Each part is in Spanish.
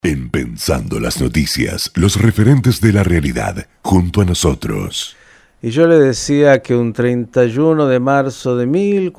En Pensando las Noticias, los referentes de la realidad, junto a nosotros. Y yo le decía que un 31 de marzo de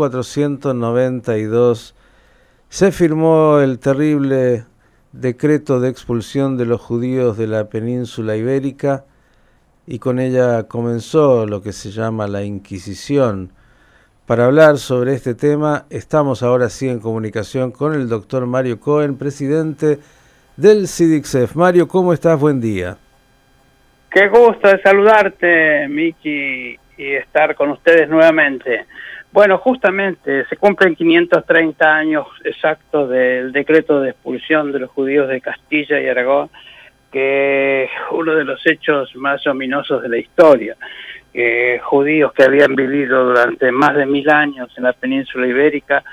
1492 se firmó el terrible decreto de expulsión de los judíos de la península ibérica y con ella comenzó lo que se llama la Inquisición. Para hablar sobre este tema estamos ahora sí en comunicación con el doctor Mario Cohen, presidente del CIDICSEF. Mario, ¿cómo estás? Buen día. Qué gusto de saludarte, Miki, y estar con ustedes nuevamente. Bueno, justamente se cumplen 530 años exactos del decreto de expulsión de los judíos de Castilla y Aragón, que es uno de los hechos más ominosos de la historia. Judíos que habían vivido durante más de 1000 años en la península ibérica.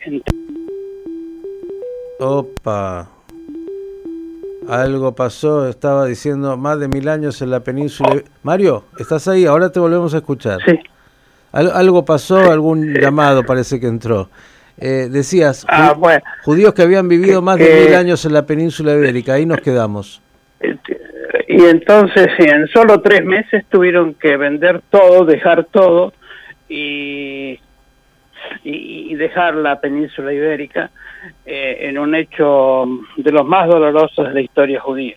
Opa. Algo pasó, estaba diciendo más de 1000 años en la península. Mario, ¿estás ahí? Ahora te volvemos a escuchar. Sí. Algo pasó, algún llamado parece que entró. Decías, bueno, judíos que habían vivido más de 1000 años en la península ibérica, ahí nos quedamos. Y entonces en solo 3 meses tuvieron que vender todo, dejar todo y dejar la península ibérica en un hecho de los más dolorosos de la historia judía.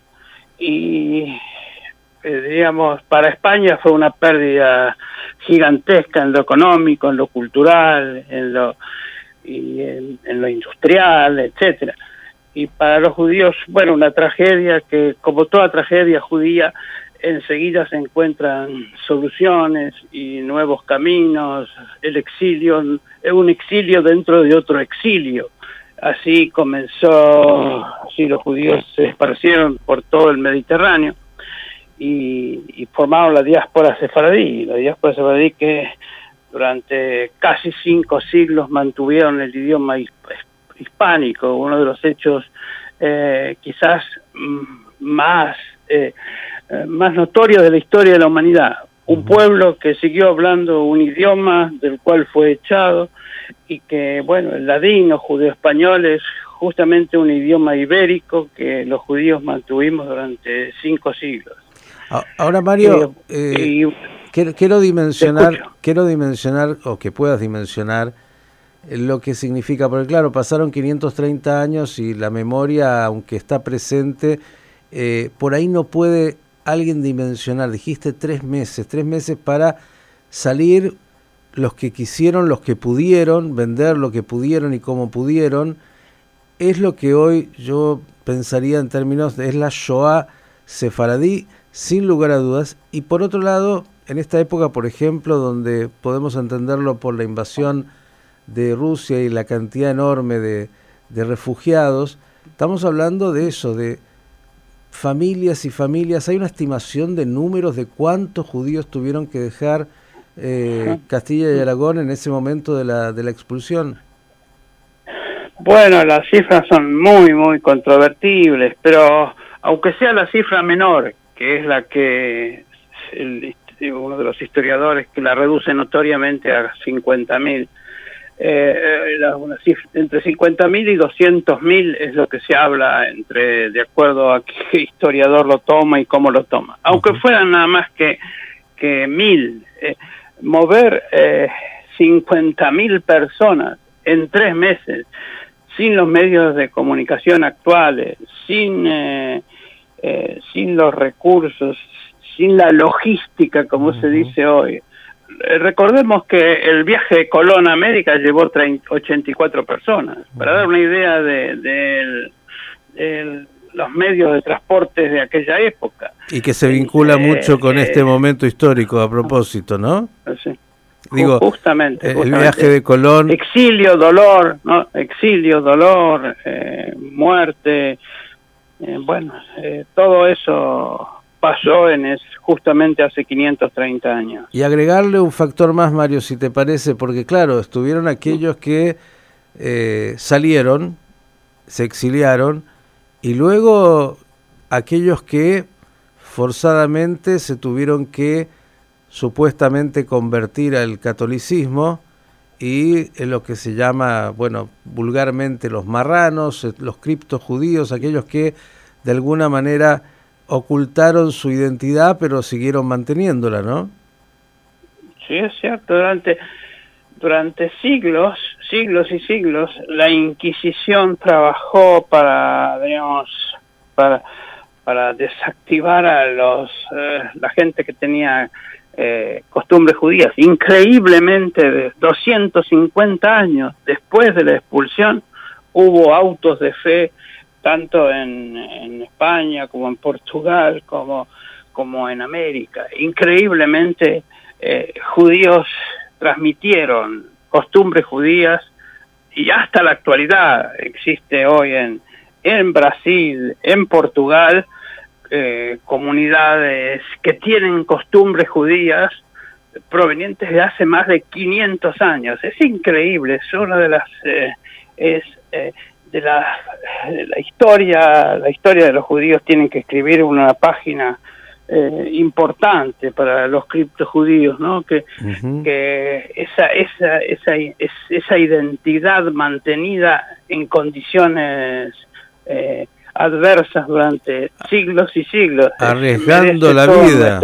Y digamos, para España fue una pérdida gigantesca en lo económico, en lo cultural, en lo industrial, etcétera. Y para los judíos, bueno, una tragedia que, como toda tragedia judía, enseguida se encuentran soluciones y nuevos caminos, el exilio, un exilio dentro de otro exilio. Así comenzó, así los judíos se esparcieron por todo el Mediterráneo y formaron la diáspora sefaradí. La diáspora sefaradí que durante casi 5 siglos mantuvieron el idioma hispánico, uno de los hechos quizás más notorios de la historia de la humanidad. Un pueblo que siguió hablando un idioma del cual fue echado y que, bueno, el ladino, judeo-español, es justamente un idioma ibérico que los judíos mantuvimos durante 5 siglos. Ahora, Mario, quiero dimensionar, o que puedas dimensionar, lo que significa, porque claro, pasaron 530 años y la memoria, aunque está presente, por ahí no puede alguien dimensionar. Dijiste 3 meses para salir los que quisieron, los que pudieron, vender lo que pudieron y como pudieron. Es lo que hoy yo pensaría en términos de es la Shoah sefaradí, sin lugar a dudas. Y por otro lado, en esta época, por ejemplo, donde podemos entenderlo por la invasión de Rusia y la cantidad enorme de refugiados, estamos hablando de eso, de familias y familias. Hay una estimación de números de cuántos judíos tuvieron que dejar Castilla y Aragón en ese momento de la expulsión. Bueno, las cifras son muy, muy controvertibles, pero aunque sea la cifra menor, que es la que uno de los historiadores que la reduce notoriamente a 50.000, entre 50.000 y 200.000 es lo que se habla de acuerdo a qué historiador lo toma y cómo lo toma. Aunque fueran nada más que 1.000, mover 50.000 personas en 3 meses, sin los medios de comunicación actuales, sin los recursos, sin la logística, como se dice hoy. Recordemos que el viaje de Colón a América llevó 84 personas, para dar una idea de los medios de transporte de aquella época. Y que se vincula mucho con este momento histórico, a propósito, ¿no? Sí. Digo, justamente. El viaje de Colón. Exilio, dolor, ¿no? Exilio, dolor, muerte. Todo eso pasó justamente hace 530 años. Y agregarle un factor más, Mario, si te parece, porque claro, estuvieron aquellos que salieron, se exiliaron, y luego aquellos que forzadamente se tuvieron que supuestamente convertir al catolicismo, y en lo que se llama, bueno, vulgarmente los marranos, los criptojudíos, aquellos que de alguna manera ocultaron su identidad, pero siguieron manteniéndola, ¿no? Sí, es cierto. Durante siglos y siglos, la Inquisición trabajó para desactivar a la gente que tenía costumbres judías. Increíblemente, de 250 años después de la expulsión, hubo autos de fe tanto en España como en Portugal como en América. Increíblemente, judíos transmitieron costumbres judías, y hasta la actualidad existe hoy en Brasil, en Portugal, comunidades que tienen costumbres judías provenientes de hace más de 500 años. Es increíble, es una de las de la historia de los judíos. Tienen que escribir una página importante para los criptojudíos, ¿no? Que esa identidad mantenida en condiciones adversas durante siglos y siglos, arriesgando la vida,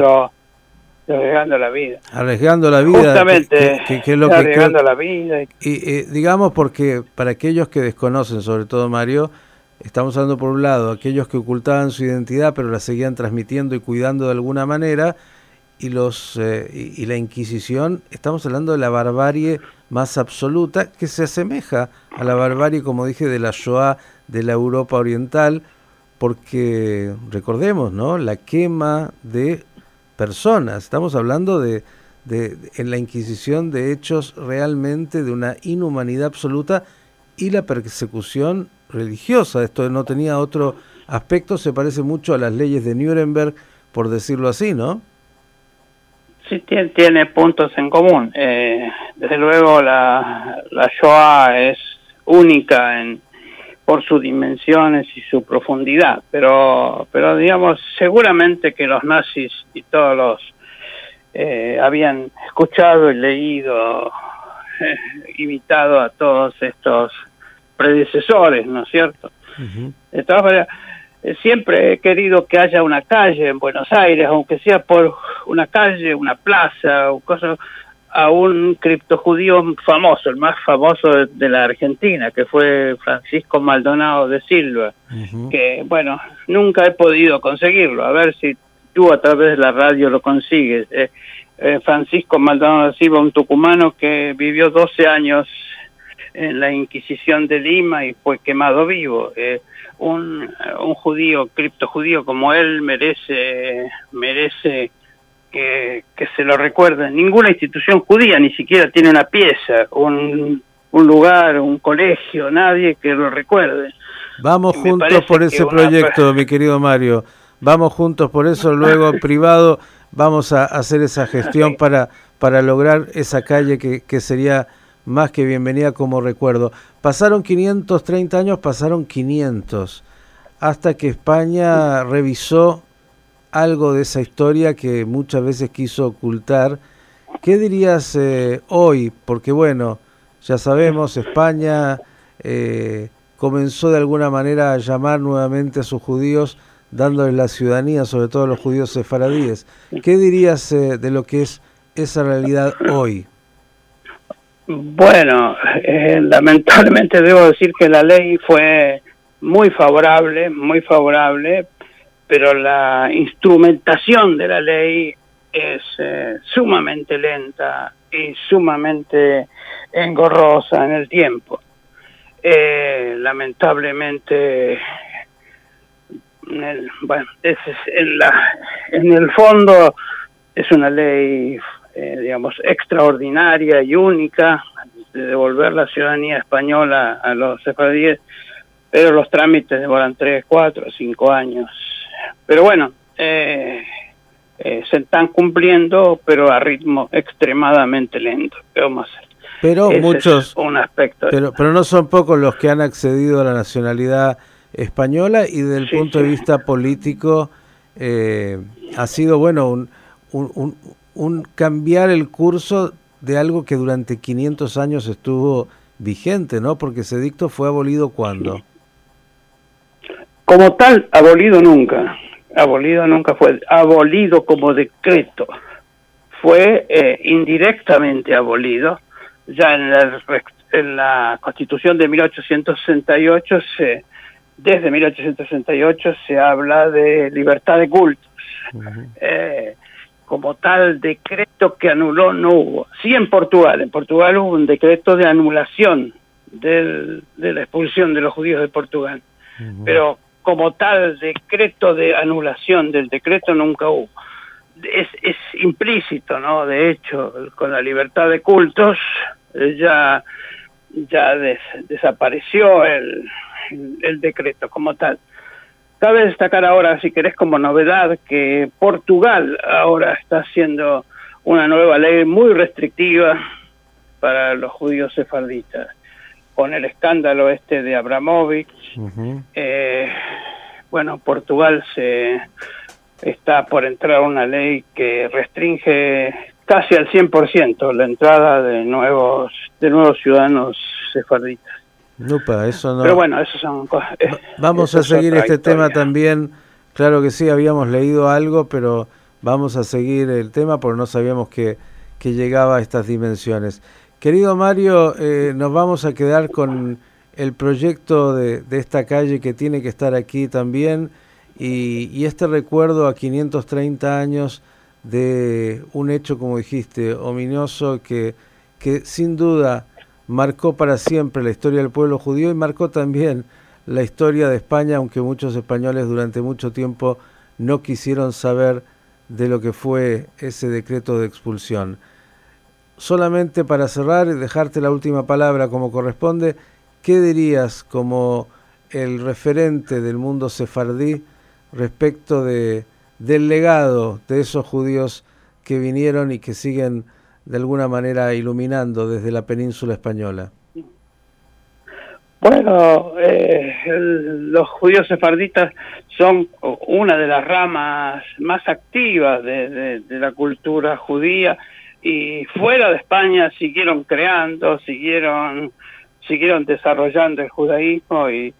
justamente, que es lo arriesgando la vida, y digamos, porque para aquellos que desconocen, sobre todo Mario, estamos hablando por un lado aquellos que ocultaban su identidad pero la seguían transmitiendo y cuidando de alguna manera, y y la Inquisición. Estamos hablando de la barbarie más absoluta, que se asemeja a la barbarie, como dije, de la Shoah de la Europa Oriental, porque recordemos, ¿no?, la quema de personas. Estamos hablando en la Inquisición de hechos realmente de una inhumanidad absoluta, y la persecución religiosa. Esto no tenía otro aspecto, se parece mucho a las leyes de Nuremberg, por decirlo así, ¿no? Sí, tiene puntos en común. Desde luego la Shoah es única por sus dimensiones y su profundidad, pero digamos, seguramente que los nazis y todos los habían escuchado y leído, imitado a todos estos predecesores, ¿no es cierto? Uh-huh. De todas maneras, siempre he querido que haya una calle en Buenos Aires, aunque sea por una calle, una plaza o cosas, a un criptojudío famoso, el más famoso de la Argentina, que fue Francisco Maldonado de Silva, uh-huh, que, bueno, nunca he podido conseguirlo. A ver si tú a través de la radio lo consigues. Francisco Maldonado de Silva, un tucumano que vivió 12 años en la Inquisición de Lima y fue quemado vivo. Un judío, criptojudío como él merece que se lo recuerde. Ninguna institución judía ni siquiera tiene una pieza, un lugar, un colegio, nadie que lo recuerde. Vamos juntos por ese proyecto, mi querido Mario. Vamos juntos por eso. Luego privado vamos a hacer esa gestión para lograr esa calle que sería más que bienvenida como recuerdo. Pasaron 530 años, pasaron 500, hasta que España revisó algo de esa historia que muchas veces quiso ocultar. ¿Qué dirías hoy? Porque bueno, ya sabemos, España comenzó de alguna manera a llamar nuevamente a sus judíos, dándoles la ciudadanía, sobre todo a los judíos sefaradíes. ¿Qué dirías de lo que es esa realidad hoy? Bueno, lamentablemente debo decir que la ley fue muy favorable, pero la instrumentación de la ley es sumamente lenta y sumamente engorrosa en el tiempo. Lamentablemente, en el fondo es una ley digamos, extraordinaria y única, de devolver la ciudadanía española a los sefaradíes, pero los trámites demoran 3, 4, 5 años. Pero bueno, se están cumpliendo, pero a ritmo extremadamente lento. ¿Qué vamos a hacer? Pero ese muchos, es un aspecto. Pero no son pocos los que han accedido a la nacionalidad española, y desde el punto de vista político ha sido, bueno, un cambiar el curso de algo que durante 500 años estuvo vigente, ¿no? Porque ese edicto fue abolido ¿cuándo? como tal, abolido nunca fue, abolido como decreto, fue indirectamente abolido. Ya en la Constitución de 1868, desde 1868 se habla de libertad de cultos. Como tal decreto que anuló no hubo. Sí en Portugal hubo un decreto de anulación de la expulsión de los judíos de Portugal, pero como tal decreto de anulación del decreto nunca hubo. Es implícito, ¿no? De hecho, con la libertad de cultos ya desapareció el decreto como tal. Cabe destacar ahora, si querés, como novedad, que Portugal ahora está haciendo una nueva ley muy restrictiva para los judíos sefarditas, con el escándalo de Abramovich. Bueno, Portugal está por entrar una ley que restringe casi al 100% la entrada de nuevos ciudadanos sefarditas. Eso no. Pero bueno, eso son cosas. Vamos a seguir este tema también. Claro que sí, habíamos leído algo, pero vamos a seguir el tema porque no sabíamos que llegaba a estas dimensiones. Querido Mario, nos vamos a quedar con el proyecto de esta calle que tiene que estar aquí también y este recuerdo a 530 años de un hecho, como dijiste, ominoso que sin duda marcó para siempre la historia del pueblo judío y marcó también la historia de España, aunque muchos españoles durante mucho tiempo no quisieron saber de lo que fue ese decreto de expulsión. Solamente para cerrar y dejarte la última palabra como corresponde, ¿qué dirías como el referente del mundo sefardí respecto del legado de esos judíos que vinieron y que siguen de alguna manera iluminando desde la península española? Bueno, los judíos sefarditas son una de las ramas más activas de la cultura judía, y fuera de España siguieron creando, siguieron desarrollando el judaísmo y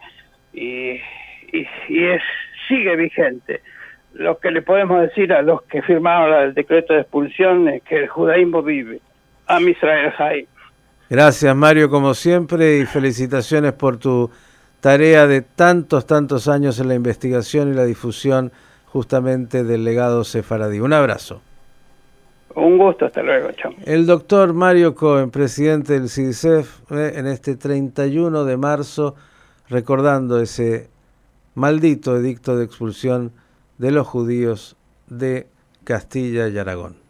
sigue vigente. Lo que le podemos decir a los que firmaron el decreto de expulsión es que el judaísmo vive. Am Israel Hayim. Gracias, Mario, como siempre, y felicitaciones por tu tarea de tantos años en la investigación y la difusión justamente del legado sefaradí. Un abrazo. Un gusto, hasta luego, chao. El doctor Mario Cohen, presidente del CIDICEF, en este 31 de marzo, recordando ese maldito edicto de expulsión de los judíos de Castilla y Aragón.